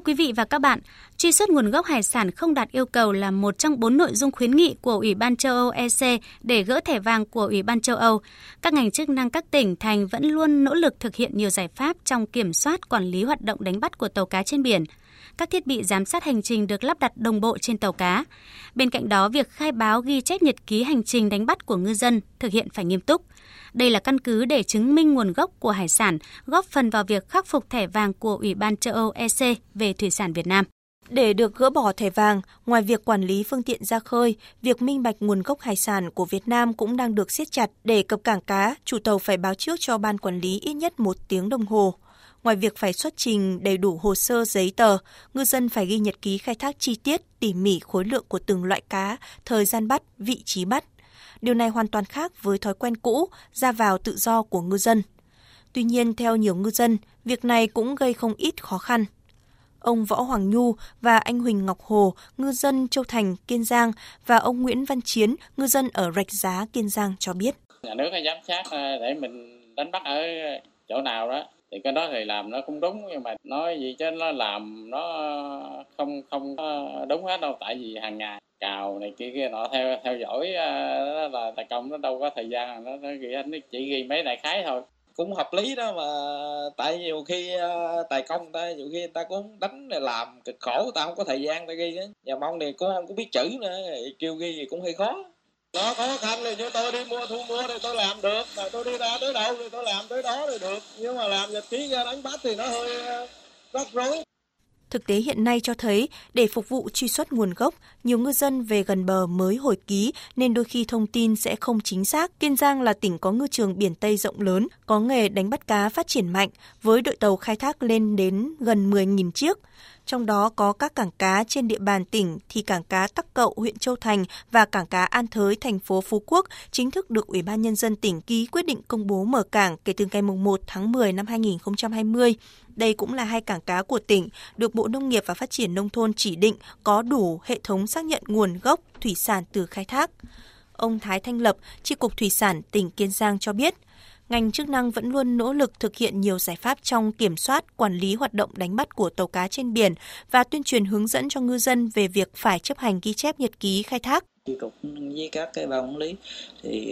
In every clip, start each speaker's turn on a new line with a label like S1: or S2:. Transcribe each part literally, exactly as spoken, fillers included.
S1: quý vị và các bạn, truy xuất nguồn gốc hải sản không đạt yêu cầu là một trong bốn nội dung khuyến nghị của Ủy ban châu Âu E C để gỡ thẻ vàng của Ủy ban châu Âu. Các ngành chức năng các tỉnh, thành vẫn luôn nỗ lực thực hiện nhiều giải pháp trong kiểm soát, quản lý hoạt động đánh bắt của tàu cá trên biển. Các thiết bị giám sát hành trình được lắp đặt đồng bộ trên tàu cá. Bên cạnh đó, việc khai báo ghi chép nhật ký hành trình đánh bắt của ngư dân thực hiện phải nghiêm túc. Đây là căn cứ để chứng minh nguồn gốc của hải sản, góp phần vào việc khắc phục thẻ vàng của Ủy ban châu Âu E C về thủy sản Việt Nam.
S2: Để được gỡ bỏ thẻ vàng, ngoài việc quản lý phương tiện ra khơi, việc minh bạch nguồn gốc hải sản của Việt Nam cũng đang được siết chặt. Để cập cảng cá, chủ tàu phải báo trước cho ban quản lý ít nhất một tiếng đồng hồ. Ngoài việc phải xuất trình đầy đủ hồ sơ giấy tờ, ngư dân phải ghi nhật ký khai thác chi tiết, tỉ mỉ khối lượng của từng loại cá, thời gian bắt, vị trí bắt. Điều này hoàn toàn khác với thói quen cũ, ra vào tự do của ngư dân. Tuy nhiên, theo nhiều ngư dân, việc này cũng gây không ít khó khăn. Ông Võ Hoàng Nhu và anh Huỳnh Ngọc Hồ, ngư dân Châu Thành, Kiên Giang và ông Nguyễn Văn Chiến, ngư dân ở Rạch Giá, Kiên Giang cho biết.
S3: Nhà nước giám sát để mình đánh bắt ở chỗ nào đó, thì cái đó thì làm nó cũng đúng, nhưng mà nói gì chứ nó làm nó không không đúng hết đâu, tại vì hàng ngày cào này kia kia nọ theo theo dõi đó là tài công, nó đâu có thời gian, nó, nó ghi nó chỉ ghi mấy đại khái thôi.
S4: Cũng hợp lý đó mà, tại nhiều khi uh, tài công ta nhiều khi ta cũng đánh để làm cực khổ, ta không có thời gian ta ghi đó. Nhà mong thì cũng không có biết chữ nữa, kêu ghi thì cũng hơi khó. Nó khó khăn thì cho tôi đi mua thu mua thì tôi làm được, mà tôi đi ra tới đâu thì tôi làm tới đó thì được, nhưng mà làm nhật ký ra đánh bắt thì nó hơi uh, rắc rối.
S2: Thực tế hiện nay cho thấy, để phục vụ truy xuất nguồn gốc, nhiều ngư dân về gần bờ mới hồi ký nên đôi khi thông tin sẽ không chính xác. Kiên Giang là tỉnh có ngư trường biển Tây rộng lớn, có nghề đánh bắt cá phát triển mạnh, với đội tàu khai thác lên đến gần mười nghìn chiếc. Trong đó có các cảng cá trên địa bàn tỉnh thì cảng cá Tắc Cậu, huyện Châu Thành và cảng cá An Thới, thành phố Phú Quốc chính thức được Ủy ban Nhân dân tỉnh ký quyết định công bố mở cảng kể từ ngày mùng một tháng mười năm hai nghìn không trăm hai mươi. Đây cũng là hai cảng cá của tỉnh được Bộ Nông nghiệp và Phát triển Nông thôn chỉ định có đủ hệ thống xác nhận nguồn gốc thủy sản từ khai thác. Ông Thái Thanh Lập, Chi cục Thủy sản tỉnh Kiên Giang cho biết, ngành chức năng vẫn luôn nỗ lực thực hiện nhiều giải pháp trong kiểm soát, quản lý hoạt động đánh bắt của tàu cá trên biển và tuyên truyền hướng dẫn cho ngư dân về việc phải chấp hành ghi chép nhật ký khai thác.
S5: Chi cục với các cái ban quản lý thì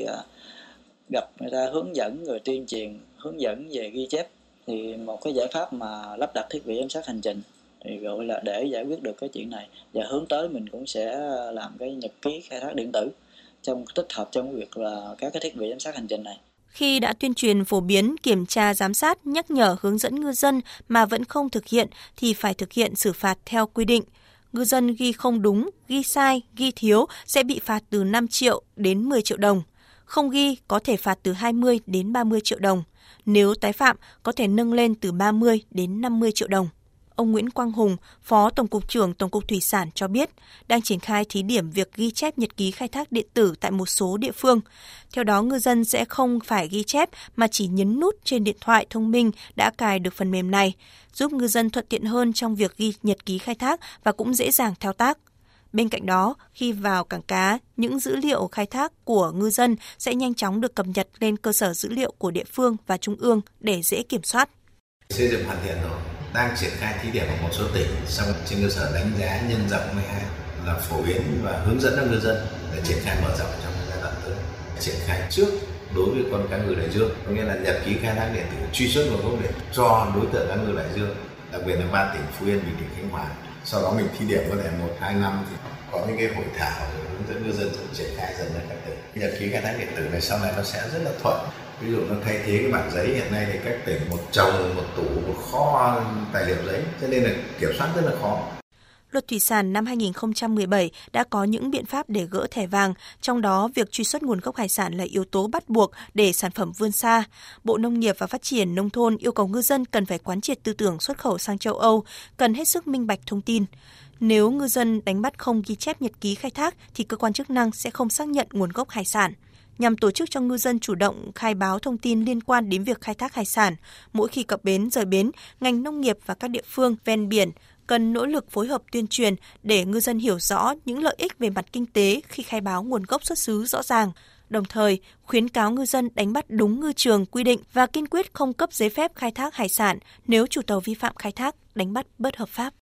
S5: gặp người ta hướng dẫn rồi tuyên truyền, hướng dẫn về ghi chép. Thì một cái giải pháp mà lắp đặt thiết bị giám sát hành trình thì gọi là để giải quyết được cái chuyện này, và hướng tới mình cũng sẽ làm cái nhật ký khai thác điện tử trong tích hợp trong việc là các cái thiết bị giám sát hành trình này.
S2: Khi đã tuyên truyền phổ biến, kiểm tra, giám sát, nhắc nhở, hướng dẫn ngư dân mà vẫn không thực hiện thì phải thực hiện xử phạt theo quy định. Ngư dân ghi không đúng, ghi sai, ghi thiếu sẽ bị phạt từ năm triệu đến mười triệu đồng. Không ghi có thể phạt từ hai mươi đến ba mươi triệu đồng. Nếu tái phạm có thể nâng lên từ ba mươi đến năm mươi triệu đồng. Ông Nguyễn Quang Hùng, Phó Tổng cục trưởng Tổng cục Thủy sản cho biết, đang triển khai thí điểm việc ghi chép nhật ký khai thác điện tử tại một số địa phương. Theo đó, ngư dân sẽ không phải ghi chép mà chỉ nhấn nút trên điện thoại thông minh đã cài được phần mềm này, giúp ngư dân thuận tiện hơn trong việc ghi nhật ký khai thác và cũng dễ dàng thao tác. Bên cạnh đó, khi vào cảng cá, những dữ liệu khai thác của ngư dân sẽ nhanh chóng được cập nhật lên cơ sở dữ liệu của địa phương và trung ương để dễ kiểm soát.
S6: Xây dựng hoàn thiện rồi, đang triển khai thí điểm ở một số tỉnh, xong trên cơ sở đánh giá nhân rộng là phổ biến và hướng dẫn cho ngư dân để triển khai mở rộng trong giai đoạn tới. Triển khai trước đối với con cá ngừ đại dương, có nghĩa là nhật ký khai thác điện tử truy xuất nguồn gốc để cho đối tượng cá ngừ đại dương, đặc biệt là ba tỉnh Phú Yên, Bình Định, Khánh Hòa. Sau đó mình thí điểm có thể một hai năm thì có những cái hội thảo rồi hướng dẫn ngư dân triển khai dần ra các tỉnh. Nhật ký khai thác điện tử này sau này nó sẽ rất là thuận. Ví dụ nó thay thế cái bản giấy, hiện nay thì các tỉnh một chồng, một tủ, một kho tài liệu giấy, cho nên là kiểm soát rất là khó.
S2: Luật Thủy sản năm hai nghìn không trăm mười bảy đã có những biện pháp để gỡ thẻ vàng, trong đó việc truy xuất nguồn gốc hải sản là yếu tố bắt buộc để sản phẩm vươn xa. Bộ Nông nghiệp và Phát triển Nông thôn yêu cầu ngư dân cần phải quán triệt tư tưởng xuất khẩu sang châu Âu, cần hết sức minh bạch thông tin. Nếu ngư dân đánh bắt không ghi chép nhật ký khai thác thì cơ quan chức năng sẽ không xác nhận nguồn gốc hải sản. Nhằm tổ chức cho ngư dân chủ động khai báo thông tin liên quan đến việc khai thác hải sản, mỗi khi cập bến, rời bến, ngành nông nghiệp và các địa phương ven biển cần nỗ lực phối hợp tuyên truyền để ngư dân hiểu rõ những lợi ích về mặt kinh tế khi khai báo nguồn gốc xuất xứ rõ ràng. Đồng thời, khuyến cáo ngư dân đánh bắt đúng ngư trường quy định và kiên quyết không cấp giấy phép khai thác hải sản nếu chủ tàu vi phạm khai thác, đánh bắt bất hợp pháp.